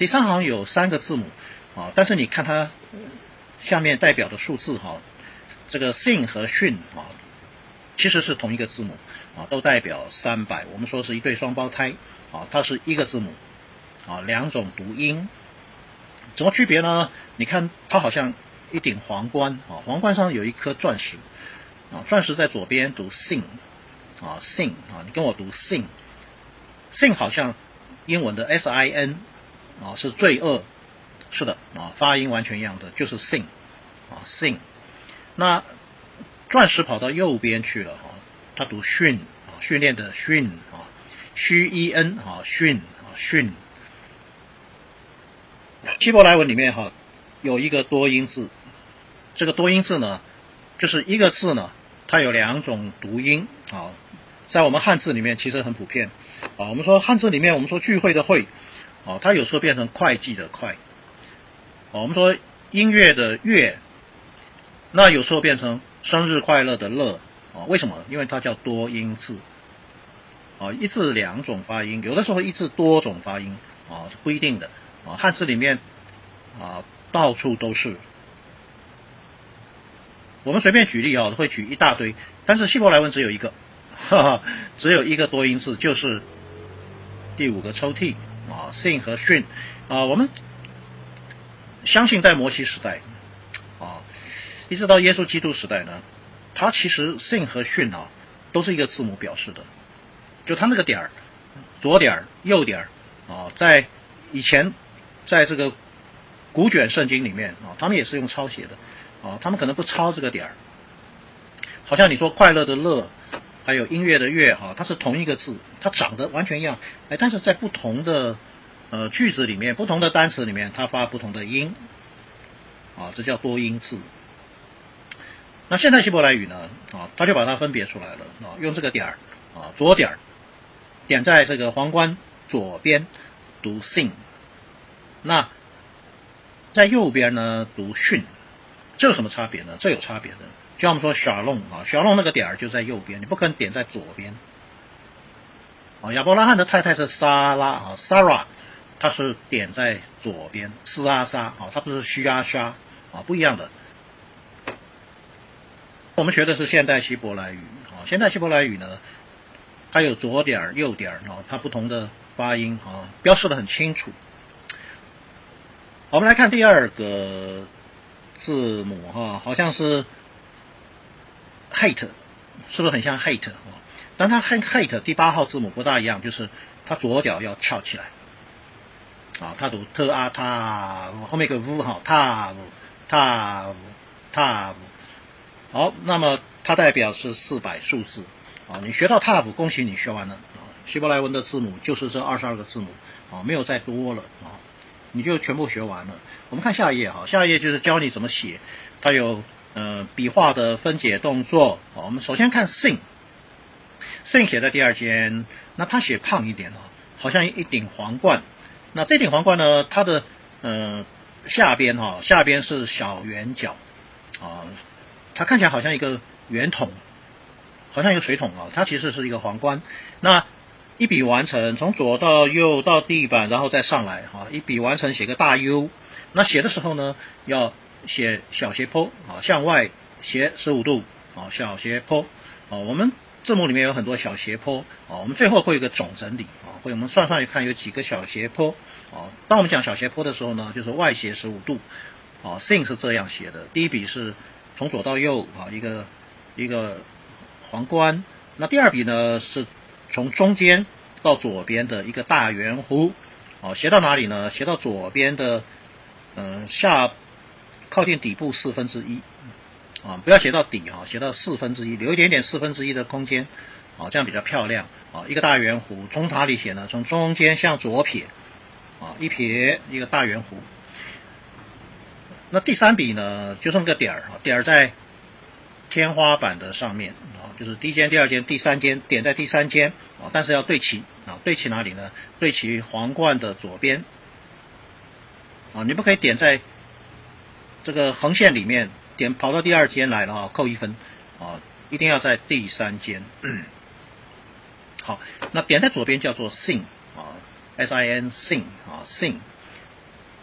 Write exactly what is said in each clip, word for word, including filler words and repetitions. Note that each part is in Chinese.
第三行有三个字母啊，但是你看它下面代表的数字哈，这个 sin 和 shin 啊，其实是同一个字母啊，都代表三百。我们说是一对双胞胎啊，它是一个字母啊，两种读音。怎么区别呢？你看它好像一顶皇冠啊，皇冠上有一颗钻石啊，钻石在左边读 sin 啊 sin 啊，你跟我读 sin sin 好像英文的 S I N 啊是罪恶，是的啊，发音完全一样的，就是 sin 啊 sin。那钻石跑到右边去了啊，它读训啊，训练的训啊，虚 e n 啊训啊训。希伯来文里面哈有一个多音字，这个多音字呢，就是一个字呢，它有两种读音啊，在我们汉字里面其实很普遍啊。我们说汉字里面，我们说聚会的会啊，它有时候变成会计的会啊，我们说音乐的乐，那有时候变成生日快乐的乐啊，为什么？因为它叫多音字啊，一字两种发音，有的时候一字多种发音啊，是不一定的啊。汉字里面啊到处都是。我们随便举例啊，会举一大堆，但是希伯来文只有一个，哈哈，只有一个多音字，就是第五个抽屉啊 ，sin 和 shin 啊，我们相信在摩西时代啊，一直到耶稣基督时代呢，它其实 sin 和 shin 啊都是一个字母表示的，就它那个点儿，左点儿、右点儿啊，在以前在这个古卷圣经里面啊，他们也是用抄写的。啊，他们可能不抄这个点儿，好像你说快乐的乐，还有音乐的乐哈，它是同一个字，它长得完全一样，哎，但是在不同的呃句子里面，不同的单词里面，它发不同的音，啊，这叫多音字。那现代希伯来语呢，啊，它就把它分别出来了，啊，用这个点儿，啊，左点儿点在这个皇冠左边读 sin， 那在右边呢读训。这有什么差别呢？这有差别的，就像我们说小弄啊，小弄那个点儿就在右边，你不可能点在左边。啊，亚伯拉罕的太太是撒拉啊 ，Sarah， 她是点在左边，斯阿沙啊，她不是虚阿沙啊，不一样的。我们学的是现代希伯来语啊，现代希伯来语呢，它有左点右点啊，它不同的发音啊，标示的很清楚。我们来看第二个字母哈，好像是 hate， 是不是很像 hate 啊？但它和 hate 第八号字母不大一样，就是它左脚要翘起来啊，它读特阿塔，后面一个 v 哈，塔 v 塔 v 塔 v。好，那么它代表是四百数字啊，你学到塔 v， 恭喜你学完了啊。希伯来文的字母就是这二十二个字母啊，没有再多了啊。你就全部学完了。我们看下一页哈，下一页就是教你怎么写，它有呃笔画的分解动作。我们首先看 sin，sin sin 写在第二间，那它写胖一点啊，好像一顶皇冠。那这顶皇冠呢，它的呃下边哈，下边是小圆角啊，它看起来好像一个圆筒，好像一个水桶啊，它其实是一个皇冠。那一笔完成，从左到右到地板，然后再上来哈，一笔完成写个大 U。那写的时候呢，要写小斜坡啊，向外斜十五度啊，小斜坡啊。我们字母里面有很多小斜坡啊，我们最后会有个总整理啊，会我们算上去看有几个小斜坡啊。当我们讲小斜坡的时候呢，就是外斜十五度啊。sin 是这样写的，第一笔是从左到右啊，一个一个皇冠。那第二笔呢是从中间到左边的一个大圆弧，哦，斜到哪里呢？斜到左边的，呃，下靠近底部四分之一，啊，不要斜到底啊，斜到四分之一，留一点点四分之一的空间，啊，这样比较漂亮，啊，一个大圆弧，从哪里写呢？从中间向左撇，啊，一撇一个大圆弧。那第三笔呢，就这么个点儿，点儿在天花板的上面啊，就是第一间、第二间、第三间，点在第三间啊，但是要对齐啊，对齐哪里呢？对齐皇冠的左边啊，你不可以点在这个横线里面，点跑到第二间来了啊，扣一分啊，一定要在第三间。好，那点在左边叫做 sin 啊 ，S I N sin 啊 sin。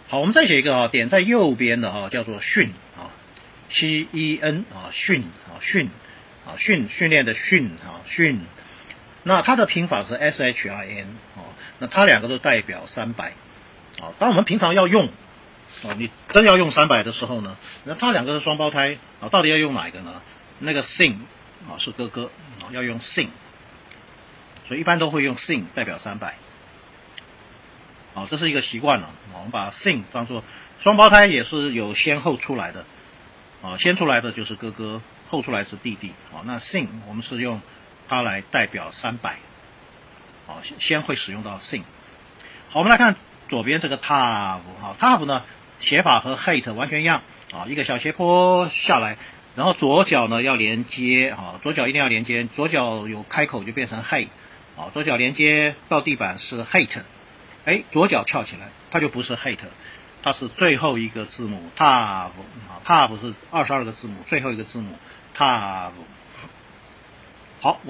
好，我们再写一个啊，点在右边的哈，叫做训啊 ，C E N 啊，训啊训啊训训练的训啊训，那它的拼法是 S H I N 啊，那它两个都代表三百啊。当我们平常要用啊，你真要用三百的时候呢，那它两个是双胞胎啊，到底要用哪一个呢？那个 sing 啊是哥哥啊，要用 sing， 所以一般都会用 sing 代表三百。好，这是一个习惯了。我们把 sing 当作双胞胎也是有先后出来的，啊，先出来的就是哥哥，后出来是弟弟。好，那 sing 我们是用它来代表三百，好，先会使用到 sing。好，我们来看左边这个 tab， 好 tab 呢写法和 hate 完全一样，啊，一个小斜坡下来，然后左脚呢要连接，啊，左脚一定要连接，左脚有开口就变成 hate， 啊，左脚连接到地板是 hate。哎，左脚翘起来，它就不是 hate， 它是最后一个字母 tab， tab 是二十二个字母，最后一个字母 tab。好。